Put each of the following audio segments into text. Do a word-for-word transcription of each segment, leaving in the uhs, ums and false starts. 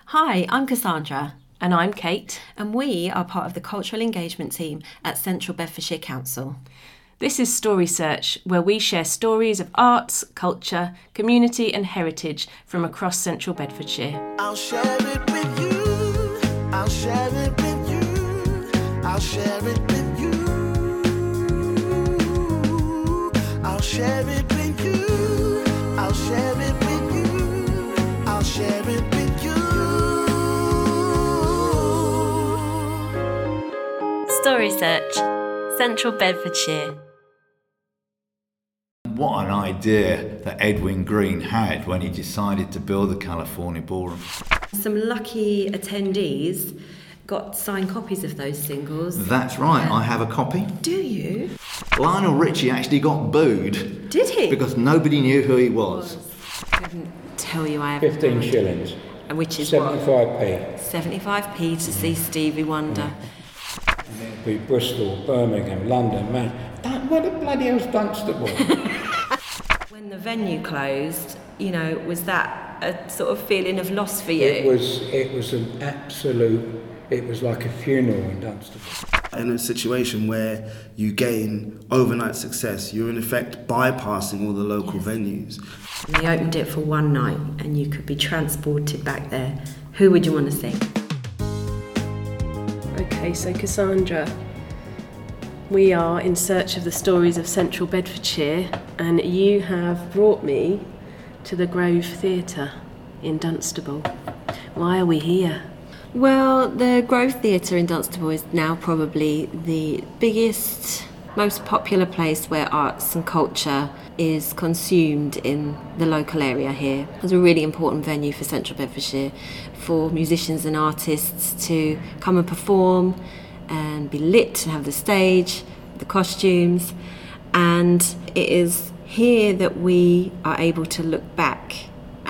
Hi, I'm Cassandra. And I'm Kate. And we are part of the cultural engagement team at Central Bedfordshire Council. This is Story Search, where we share stories of arts, culture, community and heritage from across Central Bedfordshire. I'll share it with you. I'll share it with you. I'll share it with you. I'll share it with you. I'll share it with you. I'll share it with you. Story Search, Central Bedfordshire. What an idea that Edwin Green had when he decided to build the California Ballroom. Some lucky attendees got signed copies of those singles. That's right, I have a copy. Do you? Lionel Richie actually got booed. Did he? Because nobody knew who he was. I couldn't tell you I have. fifteen shillings. Which is seventy-five p. what? seventy-five p to see Stevie Wonder. It'd be Bristol, Birmingham, London, man. That, where the bloody hell's Dunstable? When the venue closed, you know, was that a sort of feeling of loss for you? It was, it was an absolute, it was like a funeral in Dunstable. In a situation where you gain overnight success, you're in effect bypassing all the local yes. venues. And they opened it for one night and you could be transported back there. Who would you want to see? Okay, so Cassandra, we are in search of the stories of Central Bedfordshire, and you have brought me to the Grove Theatre in Dunstable. Why are we here? Well, the Grove Theatre in Dunstable is now probably the biggest, most popular place where arts and culture is consumed in the local area here. It's a really important venue for Central Bedfordshire for musicians and artists to come and perform and be lit and have the stage, the costumes, and it is here that we are able to look back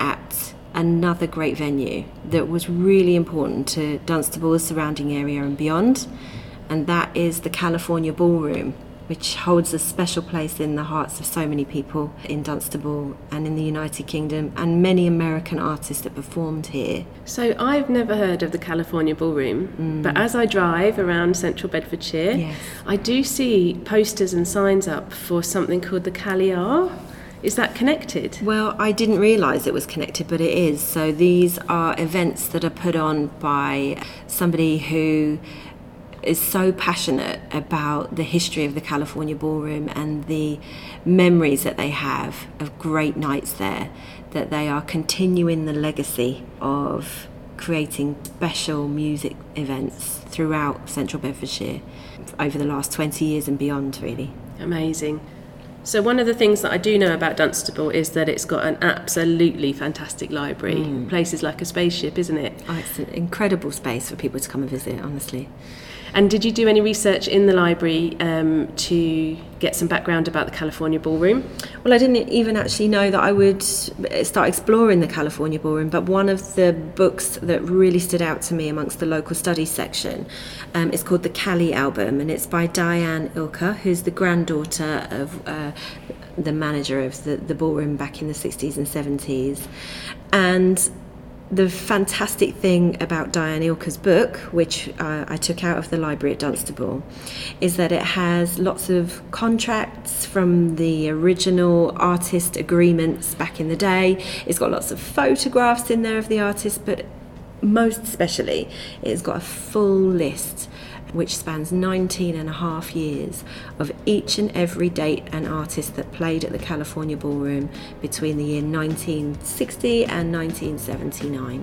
at another great venue that was really important to Dunstable, the surrounding area and beyond, and that is the California Ballroom, which holds a special place in the hearts of so many people in Dunstable and in the United Kingdom, and many American artists that performed here. So I've never heard of the California Ballroom, Mm. but as I drive around Central Bedfordshire, Yes. I do see posters and signs up for something called the Cali R. Is that connected? Well, I didn't realise it was connected, but it is. So these are events that are put on by somebody who is so passionate about the history of the California Ballroom and the memories that they have of great nights there, that they are continuing the legacy of creating special music events throughout Central Bedfordshire over the last twenty years and beyond, really. Amazing. So one of the things that I do know about Dunstable is that it's got an absolutely fantastic library. Mm. Places like a spaceship, isn't it? Oh, it's an incredible space for people to come and visit, honestly. And did you do any research in the library um, to get some background about the California Ballroom? Well, I didn't even actually know that I would start exploring the California Ballroom, but one of the books that really stood out to me amongst the local studies section um, is called The Cali Album, and it's by Diane Ilka, who's the granddaughter of uh, the manager of the, the ballroom back in the sixties and seventies. And the fantastic thing about Diane Ilka's book, which uh, I took out of the library at Dunstable, is that it has lots of contracts from the original artist agreements back in the day. It's got lots of photographs in there of the artists, but most especially, it's got a full list which spans nineteen and a half years of each and every date and artist that played at the California Ballroom between the year nineteen sixty and nineteen seventy-nine.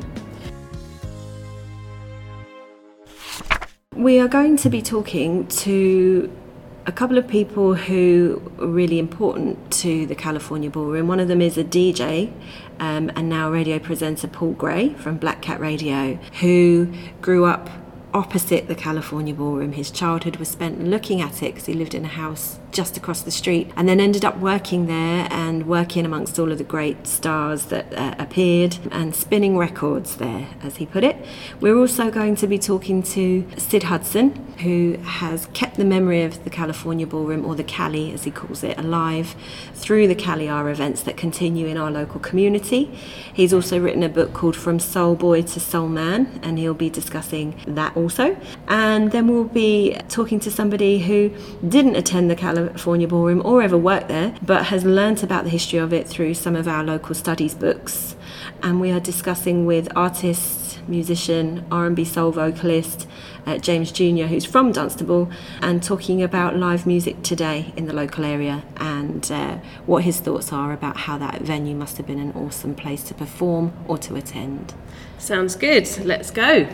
We are going to be talking to a couple of people who are really important to the California Ballroom. One of them is a D J um, and now radio presenter, Paul Gray from Black Cat Radio, who grew up opposite the California Ballroom. His childhood was spent looking at it because he lived in a house just across the street, and then ended up working there and working amongst all of the great stars that uh, appeared and spinning records there, as he put it. We're also going to be talking to Sid Hudson, who has kept the memory of the California Ballroom, or the Cali as he calls it, alive through the Cali Hour events that continue in our local community. He's also written a book called From Soul Boy to Soul Man, and he'll be discussing that also. And then we'll be talking to somebody who didn't attend the California Ballroom or ever worked there, but has learnt about the history of it through some of our local studies books. And we are discussing with artist, musician, R and B soul vocalist uh, James Junior, who's from Dunstable, and talking about live music today in the local area, and uh, what his thoughts are about how that venue must have been an awesome place to perform or to attend. Sounds good. Let's go.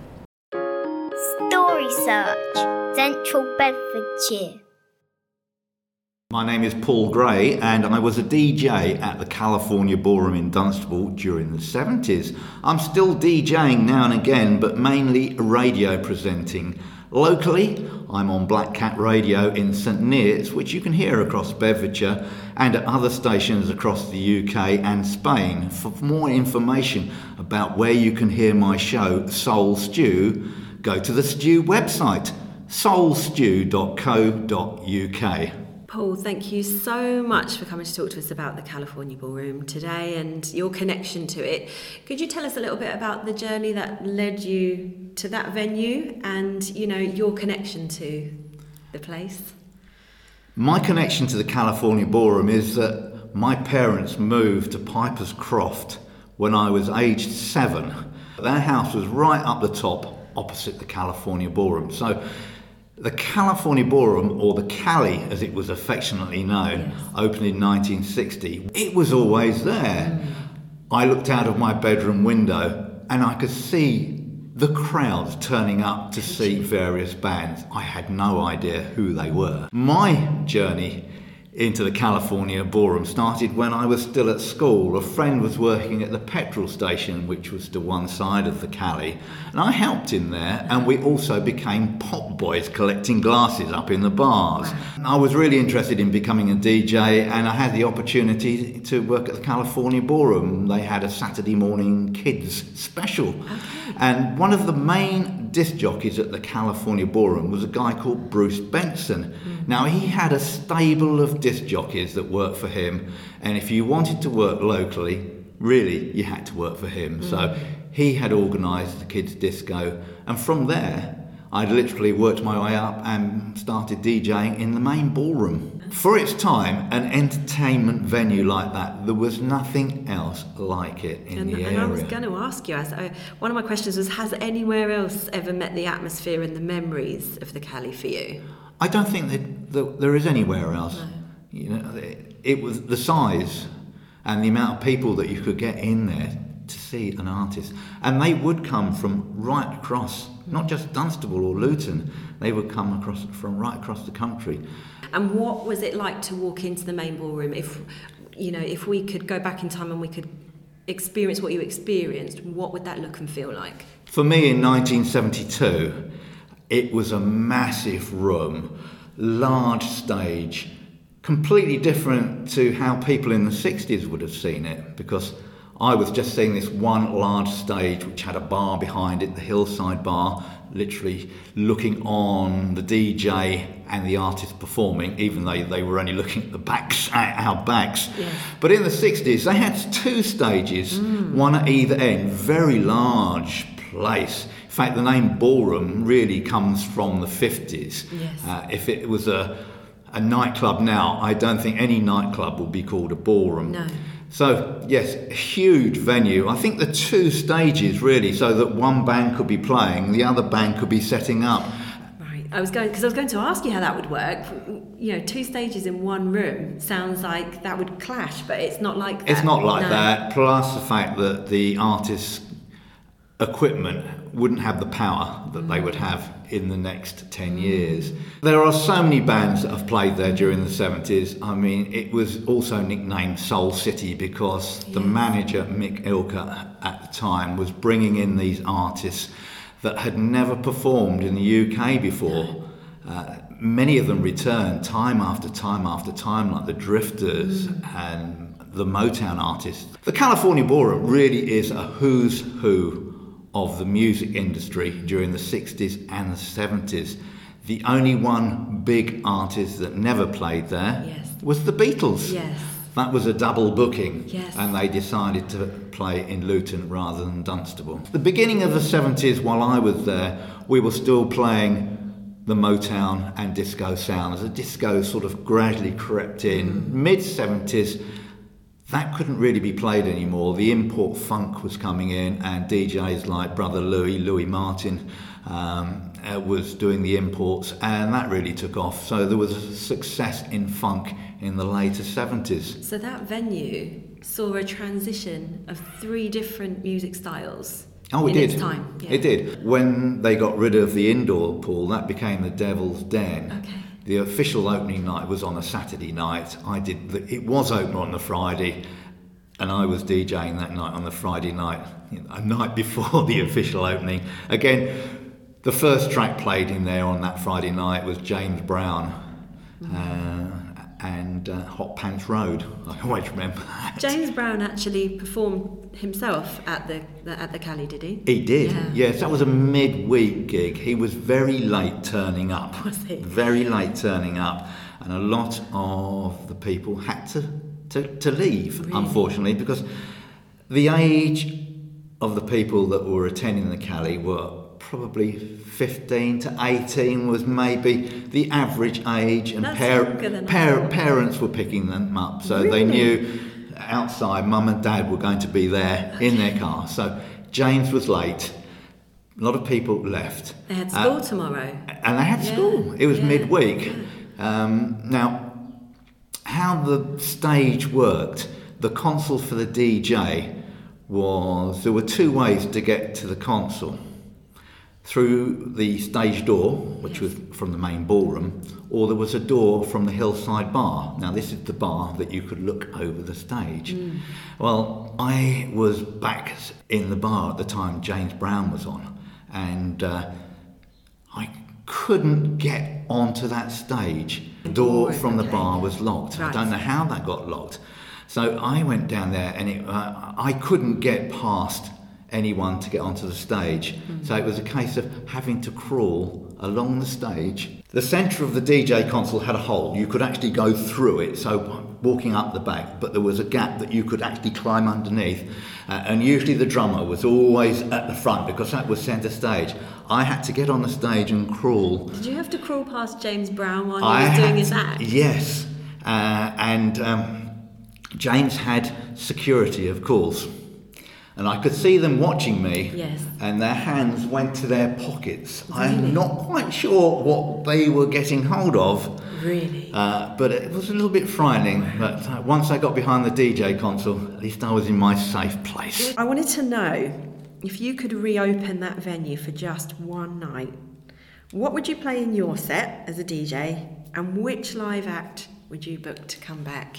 Story Search, Central Bedfordshire. My name is Paul Gray, and I was a D J at the California Ballroom in Dunstable during the seventies. I'm still DJing now and again, but mainly radio presenting. Locally, I'm on Black Cat Radio in St Neots, which you can hear across Bedfordshire, and at other stations across the U K and Spain. For more information about where you can hear my show, Soul Stew, go to the Stew website, soul stew dot co dot U K. Paul, thank you so much for coming to talk to us about the California Ballroom today and your connection to it. Could you tell us a little bit about the journey that led you to that venue and, you know, your connection to the place? My connection to the California Ballroom is that my parents moved to Piper's Croft when I was aged seven. Their house was right up the top opposite the California Ballroom. So the California Ballroom, or the Cali as it was affectionately known, yes. opened in nineteen sixty. It was always there. Mm. I looked out of my bedroom window and I could see the crowds turning up to see various bands. I had no idea who they were. My journey into the California Ballroom started when I was still at school. A friend was working at the petrol station, which was to one side of the Cali, and I helped him there, and we also became pop boys collecting glasses up in the bars. Wow. I was really interested in becoming a D J, and I had the opportunity to work at the California Ballroom. They had a Saturday morning kids special, okay. and one of the main disc jockeys at the California Ballroom was a guy called Bruce Benson. Mm. Now, he had a stable of disc jockeys that worked for him, and if you wanted to work locally, really, you had to work for him. Mm. So he had organised the kids' disco, and from there, I'd literally worked my way up and started DJing in the main ballroom. For its time, an entertainment venue like that, there was nothing else like it in and, the and area. And I was going to ask you, I, one of my questions was, has anywhere else ever met the atmosphere and the memories of the Cali for you? I don't think that, that there is anywhere else. No. You know, it, it was the size and the amount of people that you could get in there to see an artist, and they would come from right across, not just Dunstable or Luton, they would come across from right across the country. And what was it like to walk into the main ballroom? If, you know, if we could go back in time and we could experience what you experienced, what would that look and feel like? For me in nineteen seventy-two, it was a massive room, large stage, completely different to how people in the sixties would have seen it, because I was just seeing this one large stage which had a bar behind it, the Hillside Bar, literally looking on the D J and the artist performing, even though they were only looking at the backs, at our backs. Yes. But in the sixties, they had two stages, mm. one at either end, very large place. In fact, the name ballroom really comes from the fifties. Yes. Uh, if it was a, a nightclub now, I don't think any nightclub would be called a ballroom. No. So, yes, huge venue. I think the two stages really, so that one band could be playing, the other band could be setting up. Right. I was going, because I was going to ask you how that would work. You know, two stages in one room sounds like that would clash, but it's not like that. It's not like no. that. Plus the fact that the artist's equipment wouldn't have the power that mm. they would have in the next ten years. There are so many bands that have played there during the seventies. I mean, it was also nicknamed Soul City because yes. the manager, Mick Ilker, at the time was bringing in these artists that had never performed in the U K before. Uh, many of them returned time after time after time, like the Drifters mm. and the Motown artists. The California Ballroom really is a who's who of the music industry during the sixties and the seventies. The only one big artist that never played there Yes. was the Beatles. Yes. That was a double booking, Yes. and they decided to play in Luton rather than Dunstable. The beginning of the seventies, while I was there, we were still playing the Motown and disco sound. As the disco sort of gradually crept in, mid-seventies, that couldn't really be played anymore. The import funk was coming in, and D Js like Brother Louis, Louis Martin, um, uh, was doing the imports, and that really took off. So there was a success in funk in the later seventies. So that venue saw a transition of three different music styles. Oh, it in did. Its time. Yeah. It did. When they got rid of the indoor pool, that became the Devil's Den. Okay. The official opening night was on a Saturday night. I did. The, it was open on the Friday, and I was DJing that night on the Friday night, you know, a night before the official opening. Again, the first track played in there on that Friday night was James Brown. Mm-hmm. Uh, and uh, Hot Pants Road. I always remember that. James Brown actually performed himself at the, the at the Cali, did he? He did, Yeah. yes. That was a midweek gig. He was very late turning up. Was he? Very late turning up. And a lot of the people had to, to, to leave, Really? unfortunately, because the age of the people that were attending the Cali were probably fifteen to eighteen was maybe the average age, and That's par- younger than I par- thought. parents were picking them up, so Really? they knew outside mum and dad were going to be there in their car. So James was late. A lot of people left. They had Uh, school tomorrow. and they had Yeah, school. It was yeah, midweek. Um, now, how the stage worked, the console for the D J was, there were two ways to get to the console. Through the stage door, which was from the main ballroom, or there was a door from the Hillside Bar. Now, this is the bar that you could look over the stage. Mm. Well, I was back in the bar at the time James Brown was on, and uh, I couldn't get onto that stage. The door from the Okay. bar was locked. I Right. don't know how that got locked. So I went down there, and it, uh, I couldn't get past anyone to get onto the stage. Mm. So it was a case of having to crawl along the stage. The centre of the D J console had a hole. You could actually go through it, so walking up the back, but there was a gap that you could actually climb underneath. Uh, and usually the drummer was always at the front because that was centre stage. I had to get on the stage and crawl. Did you have to crawl past James Brown while he I was doing had his to- act? Yes. Uh, and um, James had security, of course. And I could see them watching me, Yes. and their hands went to their pockets. Really? I'm not quite sure what they were getting hold of, Really? uh, but it was a little bit frightening. But uh, once I got behind the D J console, at least I was in my safe place. I wanted to know if you could reopen that venue for just one night, what would you play in your set as a D J, and which live act would you book to come back?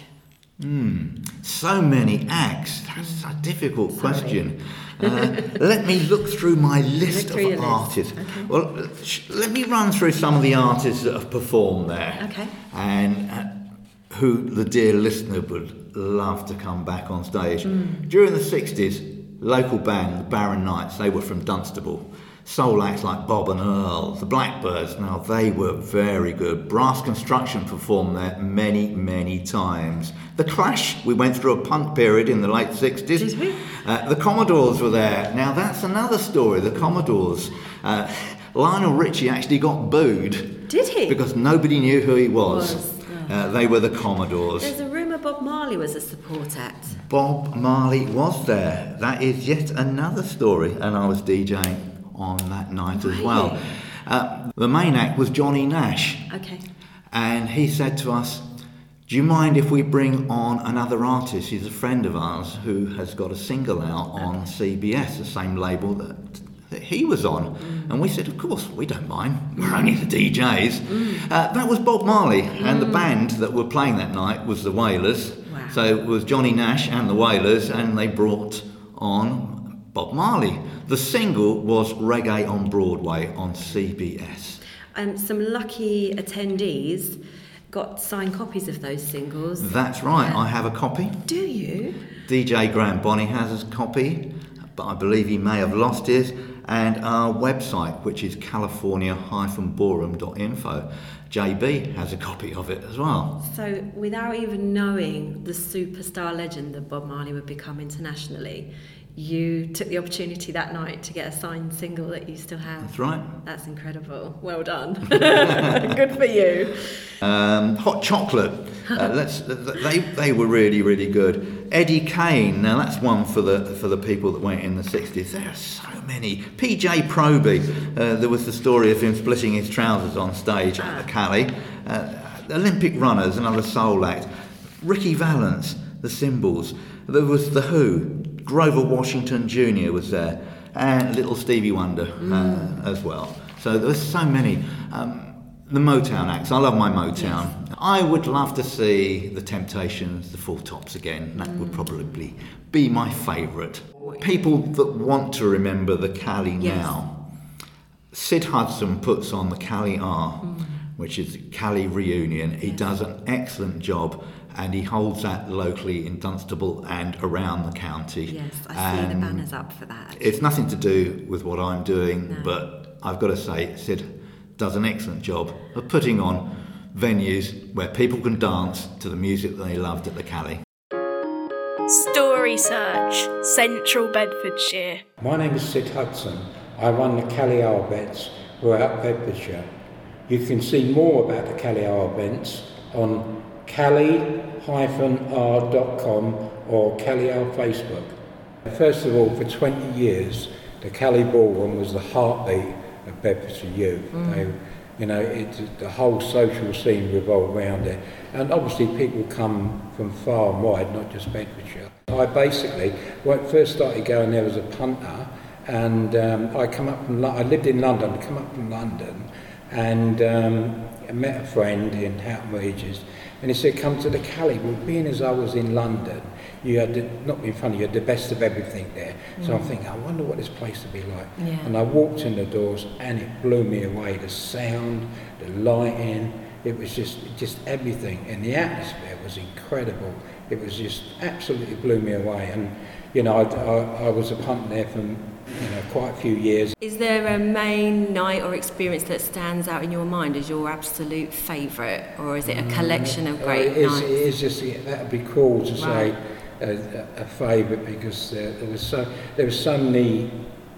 Hmm, so many acts. That's a difficult Sorry. question. Uh, let me look through my list Look through of your list. artists. Okay. Well, sh- let me run through some of the artists that have performed there. Okay. And uh, who the dear listener would love to come back on stage. Mm. During the sixties, local band, the Barron Knights, they were from Dunstable. Soul acts like Bob and Earl, the Blackbirds, now they were very good. Brass Construction performed there many, many times. The Clash, we went through a punk period in the late sixties. Did we? Uh, the Commodores were there. Now that's another story, the Commodores. Uh, Lionel Richie actually got booed. Did he? Because nobody knew who he was. Was, Uh, they were the Commodores. There's a rumour Bob Marley was a support act. Bob Marley was there. That is yet another story, and I was DJing on that night as well. Really? Uh, the main act was Johnny Nash, Okay. and he said to us, do you mind if we bring on another artist? He's a friend of ours who has got a single out on C B S, the same label that, that he was on. Mm. And we said, of course, we don't mind. We're only the D Js. Mm. Uh, that was Bob Marley, and the band that were playing that night was the Wailers. Wow. So it was Johnny Nash and the Wailers, and they brought on Bob Marley. The single was Reggae on Broadway on C B S. Um, some lucky attendees got signed copies of those singles. That's right, Yeah. I have a copy. Do you? D J Graham Bonnie has a copy. but I believe he may have lost his, and our website, which is california dash ballroom dot info. J B has a copy of it as well. So without even knowing the superstar legend that Bob Marley would become internationally, you took the opportunity that night to get a signed single that you still have. That's right. That's incredible. Well done. Good for you. Um, Hot Chocolate. Uh, let's. They they were really really good. Eddie Kane. Now that's one for the for the people that went in the sixties. There are so many. P J Proby. Uh, there was the story of him splitting his trousers on stage at the Cali. Uh, Olympic Runners, another soul act. Ricky Valance, the Symbols. There was the Who. Grover Washington Junior was there, and little Stevie Wonder mm. uh, as well. So there's so many. Um, the Motown acts. I love my Motown. Yes. I would love to see the Temptations, the Four Tops again. That mm. would probably be my favourite. People that want to remember the Cali yes. now. Sid Hudson puts on the Cali R, mm. which is the Cali reunion. He yes. does an excellent job. And he holds that locally in Dunstable and around the county. Yes, I see the banners up for that. Actually. It's nothing to do with what I'm doing, no. but I've got to say, Sid does an excellent job of putting on venues where people can dance to the music that they loved at the Cali. Story Search, Central Bedfordshire. My name is Sid Hudson. I run the Cali R events throughout Bedfordshire. You can see more about the Cali R events on cali dash r dot com or Cali R Facebook. First of all, for twenty years, the Cali Ballroom was the heartbeat of Bedfordshire youth. Mm. They, you know, it, the whole social scene revolved around it. And obviously people come from far and wide, not just Bedfordshire. I basically, when I first started going there as a punter, and um, I come up from, I lived in London, I come up from London, and um, I met a friend in Houghton Regis, and he said, come to the Cali. Well, being as I was in London, you had, the, not being funny, you had the best of everything there. Mm. So I'm thinking, I wonder what this place would be like. Yeah. And I walked in the doors and it blew me away. The sound, the lighting, it was just just everything. And the atmosphere was incredible. It was just absolutely blew me away. And, you know, I, I, I was a punter there for, you know, quite a few years. Is there a main night or experience that stands out in your mind as your absolute favourite, or is it a collection of great uh, it is, nights? It is just, yeah, that would be cruel to right. say a, a favourite, because uh, there was so there were so many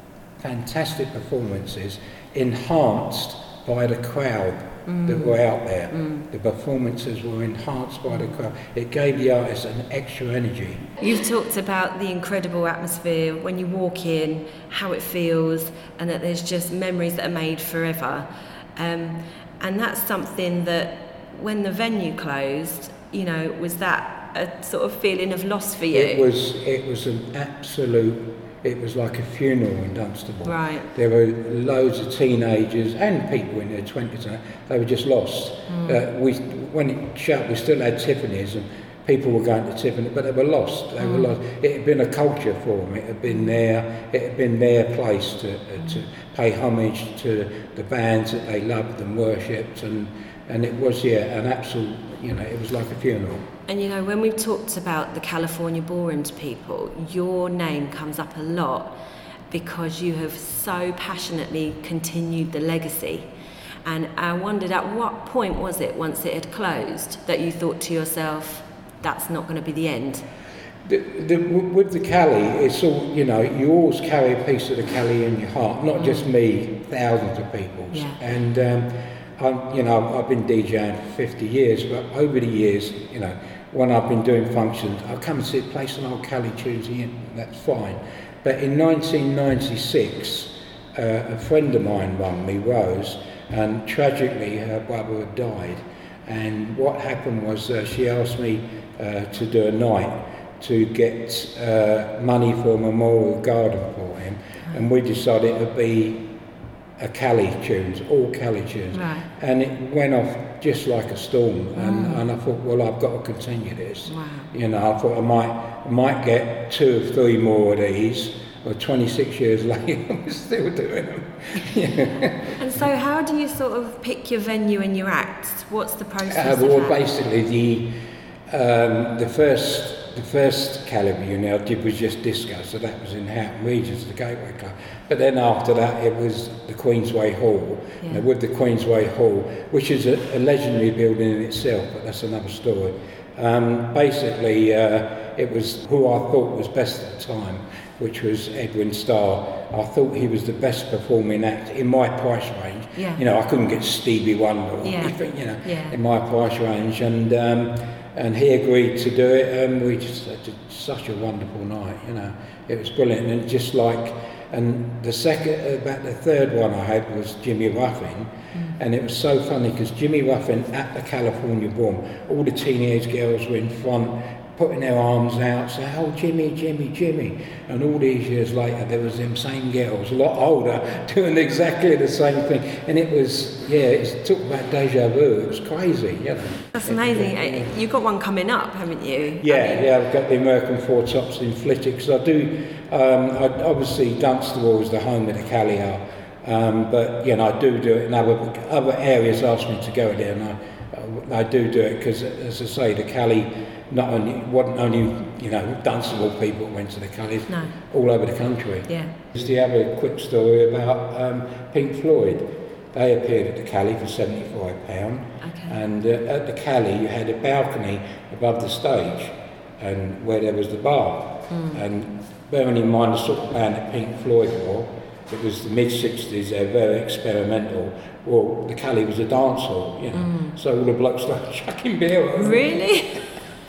fantastic performances enhanced by the crowd mm. that were out there. Mm. The performances were enhanced by the crowd. It gave the artists an extra energy. You've talked about the incredible atmosphere when you walk in, how it feels, and that there's just memories that are made forever. Um, and that's something that when the venue closed, you know, was that a sort of feeling of loss for you? It was, it was an absolute... It was like a funeral in Dunstable. Right. There were loads of teenagers and people in their twenties. They were just lost. Mm. Uh, we, when it shut, we still had Tiffany's, and people were going to Tiffany, but they were lost. They mm. were lost. It had been a culture for them. It had been their, it had been their place to uh, to pay homage to the bands that they loved and worshipped, and and it was yeah an absolute. You know, it was like a funeral. And you know, when we've talked about the California Ballroom to people, your name comes up a lot because you have so passionately continued the legacy. And I wondered, at what point was it, once it had closed, that you thought to yourself, that's not going to be the end? The, the, with the Cali, it's all, you know, you always carry a piece of the Cali in your heart, not mm. just me, thousands of people. Yeah. And, um, I'm, you know, I've been DJing for fifty years, but over the years, you know, when I've been doing functions, I'll come and sit, play some old Cali tunes in, that's fine. But in nineteen ninety-six, uh, a friend of mine rang me, Rose, and tragically her brother had died. And what happened was uh, she asked me uh, to do a night to get uh, money for a memorial garden for him, and we decided it would be a Cali tunes, all Cali tunes, right. And it went off just like a storm. And, mm. and I thought, well, I've got to continue this. Wow. You know, I thought I might, I might get two or three more of these, or twenty-six years later, I'm still doing them. Yeah. And so, how do you sort of pick your venue and your acts? What's the process? Uh, well, of that? basically, the um, the first The first Calibre uni I did was just disco, so that was in Houghton Regis, the Gateway Club. But then after that, it was the Queensway Hall. Yeah. And with the Queensway Hall, which is a, a legendary building in itself, but that's another story. Um, basically, uh, it was who I thought was best at the time, which was Edwin Starr. I thought he was the best performing act in my price range. Yeah. You know, I couldn't get Stevie Wonder, or Yeah. anything, you know, Yeah. in my price range, and um, and he agreed to do it, and we just had such a wonderful night. You know, it was brilliant, and just like, and the second, about the third one I had was Jimmy Ruffin. Mm. And it was so funny because Jimmy Ruffin at the California Ballroom, all the teenage girls were in front, putting their arms out, saying, "Oh, Jimmy, Jimmy, Jimmy." And all these years later, there was them same girls, a lot older, doing exactly the same thing. And it was, yeah, it took about deja vu. It was crazy, you know. That's amazing. It, it, You've got one coming up, haven't you? Yeah, I mean, yeah, I've got the American Four Tops in Flitwick. I do, um, I, obviously Dunstable is the home of the Cali Hour, um, but, you know, I do do it in other, other areas ask me to go there, and I, I do do it because, as I say, the Cali not only wasn't only, you know, Dunstable people went to the Callies, no. all over the country. Yeah. Just to have a quick story about um, Pink Floyd. They appeared at the Cali for seventy-five pounds, okay. and uh, at the Cali you had a balcony above the stage, and where there was the bar. Mm. And bearing in mind the sort of band that Pink Floyd were, it was the mid sixties. They're very experimental. Well, the Cali was a dance hall, you know, mm. so all the blokes started chucking beer over. Really?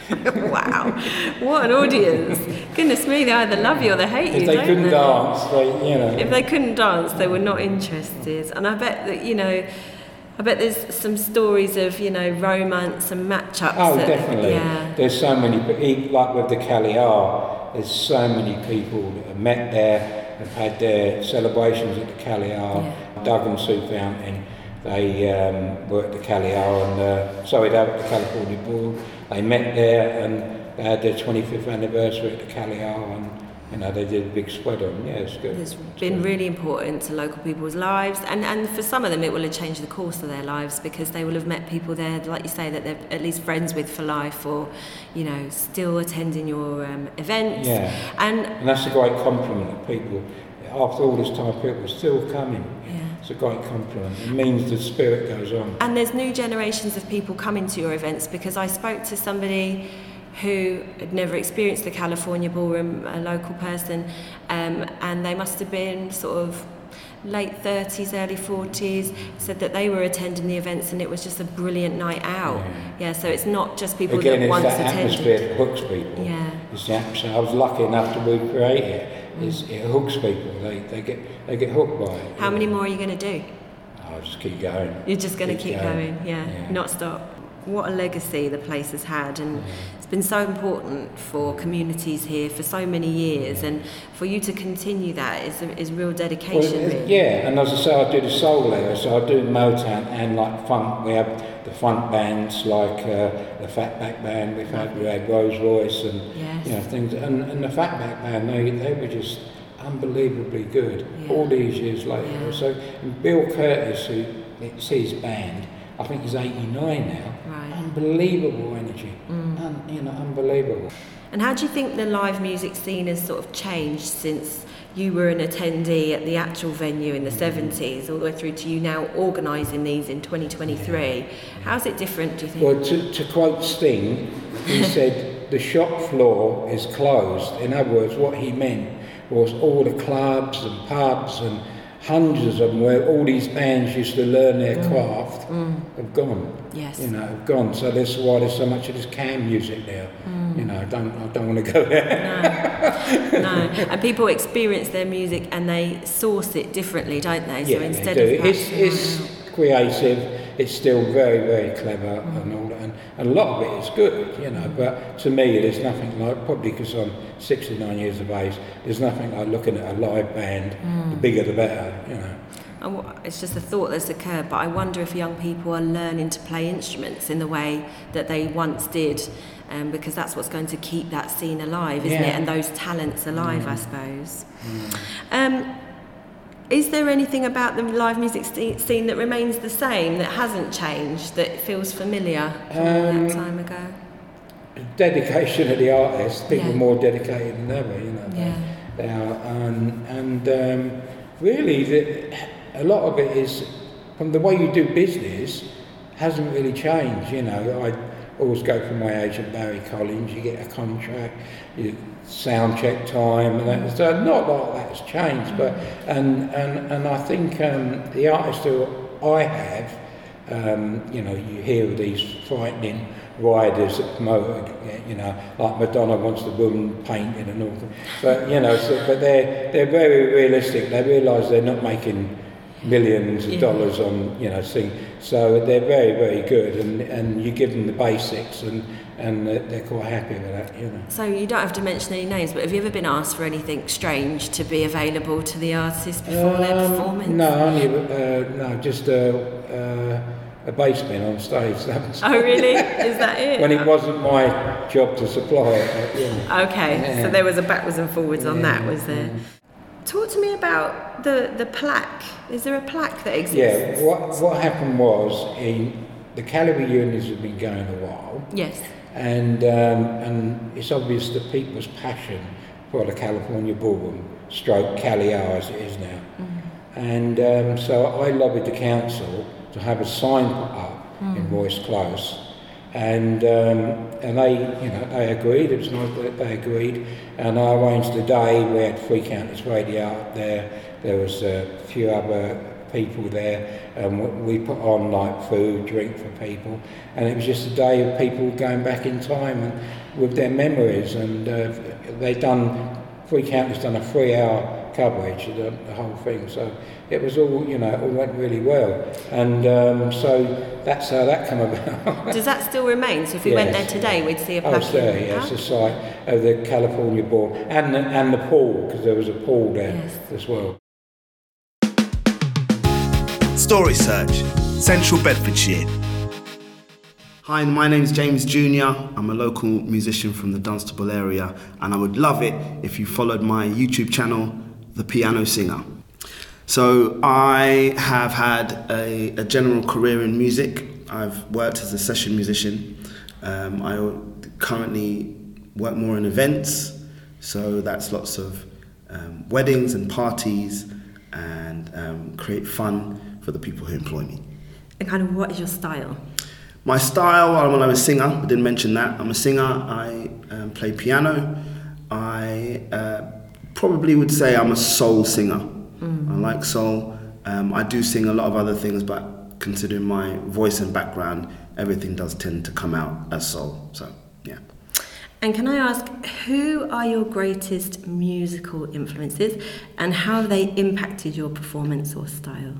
Wow, what an audience. Goodness me, they either love you or they hate you, If they don't couldn't they? dance, they, you know. If they couldn't dance, they were not interested. And I bet that, you know, I bet there's some stories of, you know, romance and match-ups. Oh, that, definitely. Yeah. There's so many, like with the Cali Hour, there's so many people that have met there, have had their celebrations at the Cali Hour. Yeah. Doug and Sue Fountain, they um, were at the Cali Hour, and uh, sorry, they were at the California Ball. They met there, and they had their twenty-fifth anniversary at the Cali Hour, and you know, they did a big spread on. Yeah, it's good. It's it's been good. really important to local people's lives, and, and for some of them it will have changed the course of their lives, because they will have met people there, like you say, that they're at least friends with for life, or, you know, still attending your um, events. Yeah, and, and that's a great compliment that people, after all this time, people are still coming. Yeah. It's a great compliment. It means the spirit goes on. And there's new generations of people coming to your events, because I spoke to somebody who had never experienced the California Ballroom, a local person, um, and they must have been sort of late thirties, early forties, said that they were attending the events and it was just a brilliant night out. Yeah, yeah, so it's not just people Again, that it's once that attended. atmosphere that hooks people. Yeah. It's the atmosphere. I was lucky enough to recreate it. It's, it hooks people. They, they get they get hooked by it. How many more are you going to do? I'll just keep going. You're just going to keep, keep going, going. Yeah, yeah, not stop. What a legacy the place has had, and yeah. it's been so important for communities here for so many years, and for you to continue that is is real dedication. Well, really. Yeah, and as I say, I do the soul there, so I do Motown and like funk. We have the funk bands like uh, the Fatback Band. We've had we had Rose Royce and yes. you know things, and, and the Fatback Band. They they were just unbelievably good. Yeah. All these years later. Yeah. So and Bill Curtis, who it's his band. I think he's eighty-nine now. Right. Unbelievable energy. Mm. Un, you know, unbelievable. And how do you think the live music scene has sort of changed since you were an attendee at the actual venue in the seventies, all the way through to you now organising these in twenty twenty-three? Yeah. How's it different, do you think? Well, to, to quote Sting, he said, the shop floor is closed. In other words, what he meant was all the clubs and pubs and hundreds of them where all these bands used to learn their mm. craft mm. have gone. Yes. You know, have gone. So that's why there's so much of this cam music there. Mm. You know, I don't I don't want to go there. No. No. And people experience their music and they source it differently, don't they? Yeah, so instead they do. of it's it's creative, it's still very, very clever mm. and all that, and, and a lot of it is good, you know, but to me there's nothing like, probably because I'm sixty-nine years of age, there's nothing like looking at a live band, mm. the bigger the better, you know. It's just a thought that's occurred, but I wonder if young people are learning to play instruments in the way that they once did, um, because that's what's going to keep that scene alive, isn't yeah. it? And those talents alive, mm. I suppose. Mm. Um, is there anything about the live music st- scene that remains the same, that hasn't changed, that feels familiar from um, that time ago? dedication of the artists. People Yeah. are more dedicated than ever, you know. Yeah. They are, and, and um, really, the, a lot of it is, from the way you do business, hasn't really changed, you know. I always go for my agent Barry Collins, you get a contract, you sound check time, and that, so not a lot of that's changed, but, and, and, and I think um, the artists who I have, um, you know, you hear of these frightening riders that promote, you know, like Madonna wants the woman painted and all that. But, you know, so, but they're, they're very realistic. They realise they're not making millions of Yeah. dollars on, you know, sing. So they're very, very good, and, and you give them the basics, and, and they're quite happy with that, you know. So you don't have to mention any names, but have you ever been asked for anything strange to be available to the artist before their Um, performance? No, only, uh, no, just a, uh, a bass bin on stage. That was Oh, really? Is that it? when it wasn't my job to supply it. But, yeah. Okay, Yeah. so there was a backwards and forwards on Yeah, that, was there? Talk to me about the, the plaque. Is there a plaque that exists? Yeah, what, what happened was, in, the Cali reunions have been going a while, Yes. and um, and it's obvious that people's passion for the California Ballroom, stroke Cali Hour as it is now. Mm-hmm. And um, so I lobbied the council to have a sign put up mm. in Royce Close, and um, and they, you know, they agreed. It was nice that they agreed, and I arranged a day. We had Free Countess Radio up there. There was a few other people there, and we put on like food, drink for people, and it was just a day of people going back in time and with their memories. And uh, they done Free Countess done a three-hour coverage of the, the whole thing, so it was all, you know, it all went really well, and um, so that's how that came about. Does that still remain? So if we went there Yes. today, we'd see a Oh, plaque. it's there, yes, the site of the California Ball, and the, and the pool, because there was a pool there Yes. as well. Story Search, Central Bedfordshire. Hi, my name's James Junior I'm a local musician from the Dunstable area, and I would love it if you followed my YouTube channel, The Piano Singer. So I have had a, a general career in music. I've worked as a session musician. Um, I currently work more in events, so that's lots of um, weddings and parties, and um, create fun for the people who employ me. And kind of what is your style? My style, I'm a singer, I didn't mention that. I'm a singer, I um, play piano. I uh, probably would say I'm a soul singer. Mm. I like soul. Um, I do sing a lot of other things, but considering my voice and background, everything does tend to come out as soul, so yeah. And can I ask, who are your greatest musical influences, and how have they impacted your performance or style?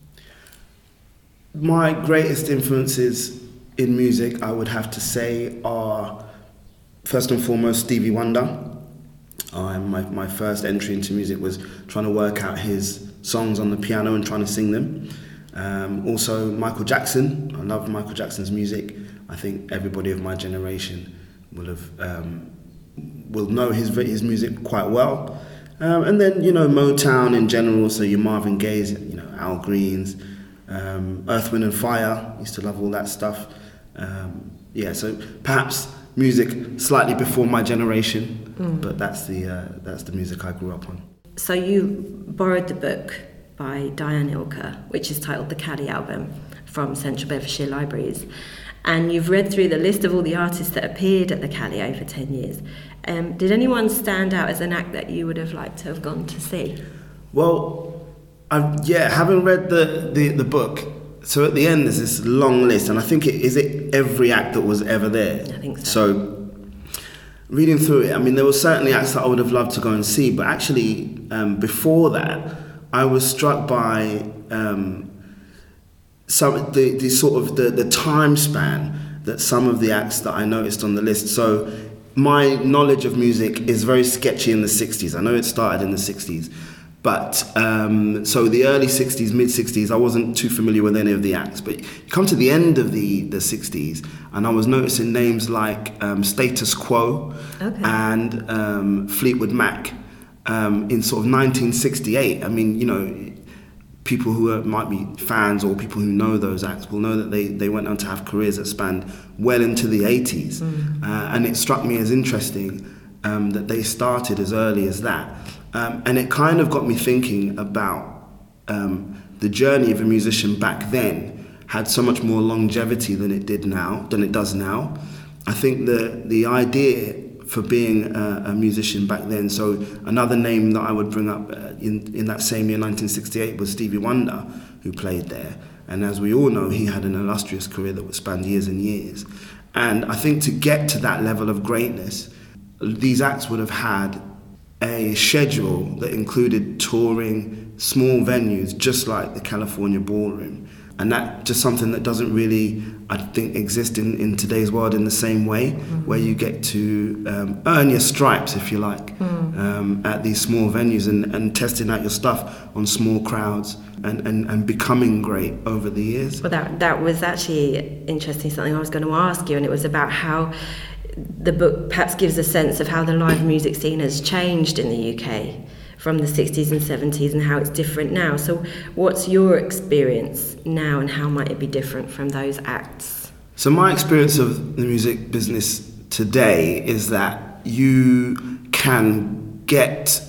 My greatest influences in music, I would have to say, are first and foremost Stevie Wonder. Um, my, my first entry into music was trying to work out his songs on the piano and trying to sing them. Um, also Michael Jackson. I love Michael Jackson's music. I think everybody of my generation will have um, will know his his music quite well. Um, and then, you know, Motown in general, so your Marvin Gaye's, you know, Al Green's, um, Earth, Wind and Fire. Used to love all that stuff. Um, yeah, so perhaps music slightly before my generation, mm. but that's the uh, that's the music I grew up on. So you borrowed the book by Diane Ilker, which is titled The Cali Album, from Central Bedfordshire Libraries, and you've read through the list of all the artists that appeared at the Cali over ten years. Um, did anyone stand out as an act that you would have liked to have gone to see? Well, I've, yeah, having read the, the, the book, so at the end there's this long list, and I think it is it every act that was ever there. I think so. So reading through it, I mean, there were certainly acts that I would have loved to go and see, but actually um, before that, I was struck by um, some the, the sort of the, the time span that some of the acts that I noticed on the list. So my knowledge of music is very sketchy in the sixties. I know it started in the sixties, but um, so the early sixties, mid sixties, I wasn't too familiar with any of the acts. But you come to the end of the, the sixties, and I was noticing names like um, Status Quo, okay, and um, Fleetwood Mac um, in sort of nineteen sixty-eight. I mean, you know, people who are, might be fans or people who know those acts will know that they, they went on to have careers that spanned well into the eighties. Mm. Uh, and it struck me as interesting um, that they started as early as that. Um, and it kind of got me thinking about um, the journey of a musician back then had so much more longevity than it did now, than it does now. I think the the idea for being a, a musician back then, so another name that I would bring up uh, in, in that same year, nineteen sixty-eight, was Stevie Wonder, who played there. And as we all know, he had an illustrious career that would span years and years. And I think to get to that level of greatness, these acts would have had a schedule that included touring small venues, just like the California Ballroom. And that's just something that doesn't really, I think, exist in, in today's world in the same way, mm-hmm. where you get to um, earn your stripes, if you like, mm. um, at these small venues and, and testing out your stuff on small crowds and, and, and becoming great over the years. Well, that, that was actually interesting, something I was going to ask you, and it was about how the book perhaps gives a sense of how the live music scene has changed in the U K from the sixties and seventies and how it's different now. So what's your experience now and how might it be different from those acts? So my experience of the music business today is that you can get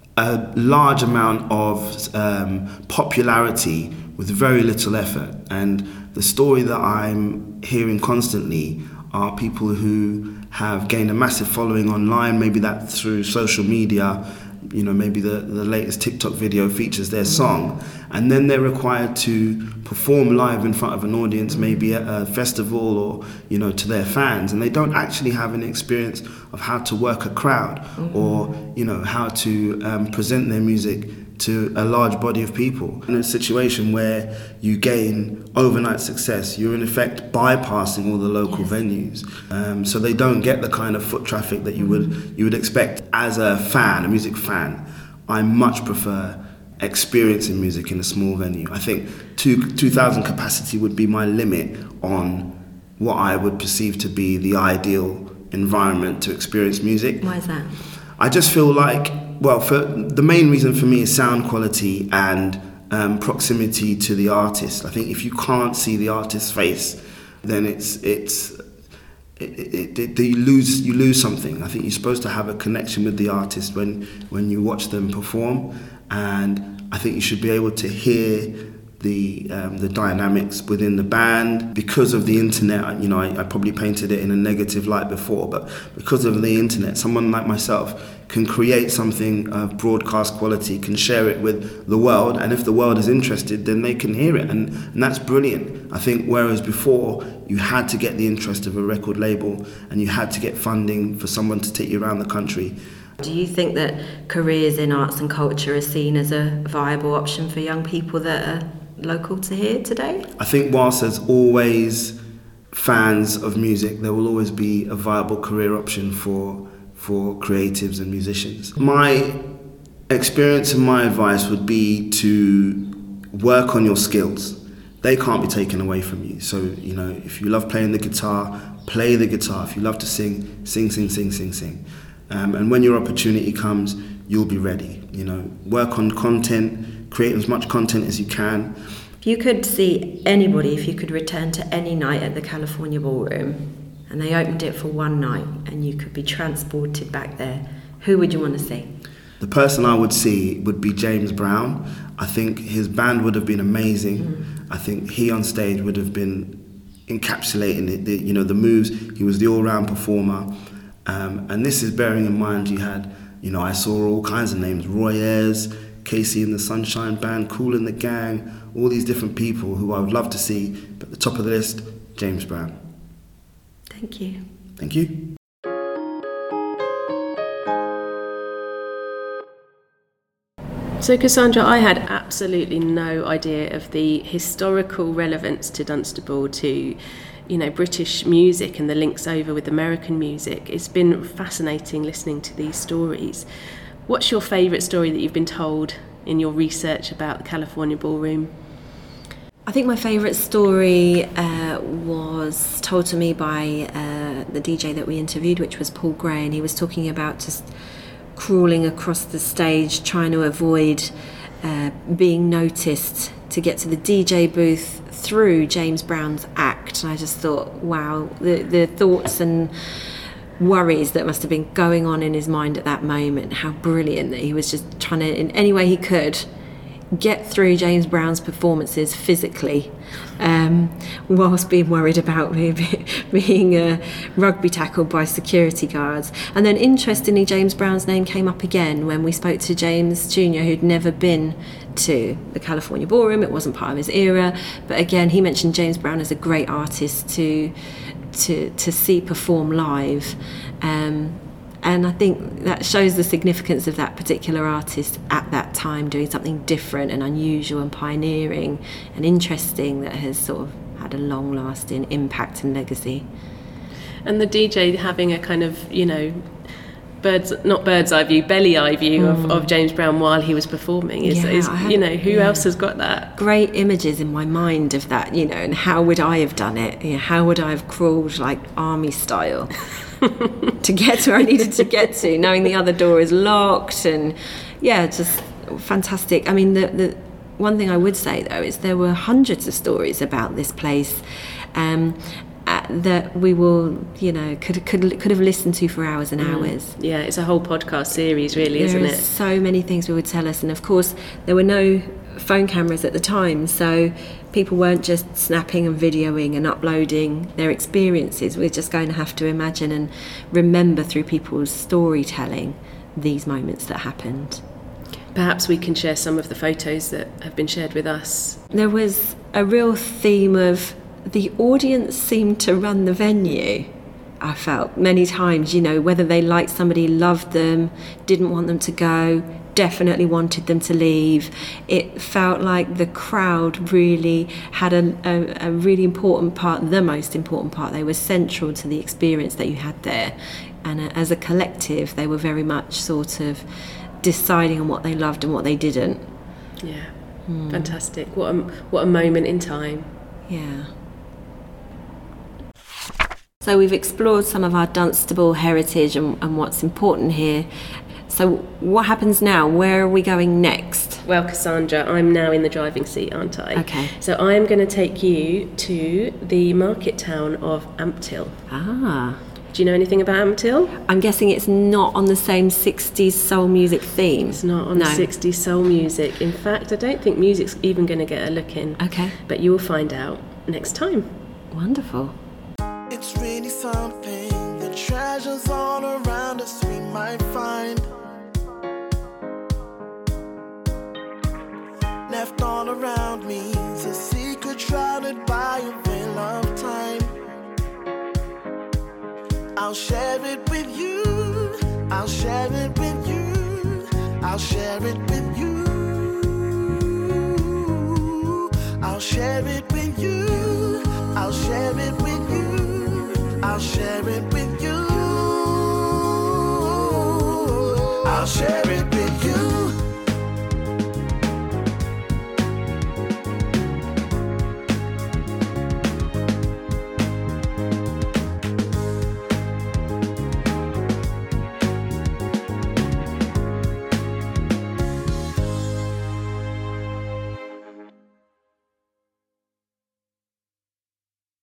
a large amount of um, popularity with very little effort. And the story that I'm hearing constantly are people who have gained a massive following online, maybe that through social media. You know, maybe the, the latest TikTok video features their song, and then they're required to perform live in front of an audience, maybe at a festival or, you know, to their fans, and they don't actually have any experience of how to work a crowd mm-hmm. or, you know, how to um, present their music to a large body of people. In a situation where you gain overnight success, you're in effect bypassing all the local yes. venues. Um, so they don't get the kind of foot traffic that you would you would expect as a fan, a music fan. I much prefer experiencing music in a small venue. I think two, two thousand capacity would be my limit on what I would perceive to be the ideal environment to experience music. Why is that? I just feel like, well, for the main reason for me is sound quality and um, proximity to the artist. I think if you can't see the artist's face, then it's it's it, it, it, you lose you lose something. I think you're supposed to have a connection with the artist when when you watch them perform, and I think you should be able to hear the um, the dynamics within the band. Because of the internet, you know, I, I probably painted it in a negative light before, but because of the internet, someone like myself can create something of broadcast quality, can share it with the world, and if the world is interested, then they can hear it, and, and that's brilliant. I think whereas before, you had to get the interest of a record label, and you had to get funding for someone to take you around the country. Do you think that careers in arts and culture are seen as a viable option for young people that are local to here today? I think whilst there's always fans of music, there will always be a viable career option for for creatives and musicians. My experience and my advice would be to work on your skills. They can't be taken away from you. So, you know, if you love playing the guitar, play the guitar. If you love to sing, sing, sing, sing, sing, sing. Um, and when your opportunity comes, you'll be ready. You know, work on content, create as much content as you can. If you could see anybody, if you could return to any night at the California Ballroom, and they opened it for one night, and you could be transported back there, who would you want to see? The person I would see would be James Brown. I think his band would have been amazing. Mm. I think he on stage would have been encapsulating it, the, you know, the moves. He was the all-round performer. Um, and this is bearing in mind you had, you know, I saw all kinds of names, Roy Ayers, Casey and the Sunshine Band, Kool and the Gang, all these different people who I would love to see. But at the top of the list, James Brown. Thank you. Thank you. So Cassandra, I had absolutely no idea of the historical relevance to Dunstable to, you know, British music and the links over with American music. It's been fascinating listening to these stories. What's your favourite story that you've been told in your research about the California Ballroom? I think my favourite story uh, was told to me by uh, the D J that we interviewed, which was Paul Gray, and he was talking about just crawling across the stage, trying to avoid uh, being noticed to get to the D J booth through James Brown's act. And I just thought, wow, the, the thoughts and worries that must have been going on in his mind at that moment, how brilliant that he was just trying to, in any way he could, get through James Brown's performances physically, um, whilst being worried about being uh, rugby tackled by security guards. And then interestingly, James Brown's name came up again when we spoke to James Junior, who'd never been to the California Ballroom. It wasn't part of his era, but again, he mentioned James Brown as a great artist to to to see perform live. Um, And I think that shows the significance of that particular artist at that time, doing something different and unusual and pioneering and interesting that has sort of had a long-lasting impact and legacy. And the D J having a kind of, you know, bird's not bird's eye view, belly eye view mm. of, of James Brown while he was performing is, yeah, is had, you know, who yeah. else has got that? Great images in my mind of that, you know, and how would I have done it? You know, how would I have crawled like army style to get to where I needed to get to, knowing the other door is locked, and yeah, just fantastic. I mean, the the one thing I would say though is there were hundreds of stories about this place. Um, Uh, that we will, you know, could could could have listened to for hours and hours. Mm. Yeah, it's a whole podcast series, really, there isn't is it? So many things we would tell us, and of course there were no phone cameras at the time, so people weren't just snapping and videoing and uploading their experiences. We're just going to have to imagine and remember through people's storytelling these moments that happened. Perhaps we can share some of the photos that have been shared with us. There was a real theme of the audience seemed to run the venue. I felt many times, you know, whether they liked somebody, loved them, didn't want them to go, definitely wanted them to leave. It felt like the crowd really had a, a, a really important part, the most important part. They were central to the experience that you had there. And uh, as a collective, they were very much sort of deciding on what they loved and what they didn't. Yeah, mm. Fantastic. What a, what a moment in time. Yeah. So we've explored some of our Dunstable heritage and, and what's important here. So what happens now? Where are we going next? Well, Cassandra, I'm now in the driving seat, aren't I? Okay. So I'm going to take you to the market town of Ampthill. Ah. Do you know anything about Ampthill? I'm guessing it's not on the same sixties soul music theme. It's not on no. sixties soul music. In fact, I don't think music's even going to get a look in. Okay. But you'll find out next time. Wonderful. It's really something, the treasures all around us we might find. Left all around me is a secret shrouded by a veil of time. I'll share it with you, I'll share it with you, I'll share it with you, I'll share it with you, I'll share it with you, I'll share it with you, I'll share it.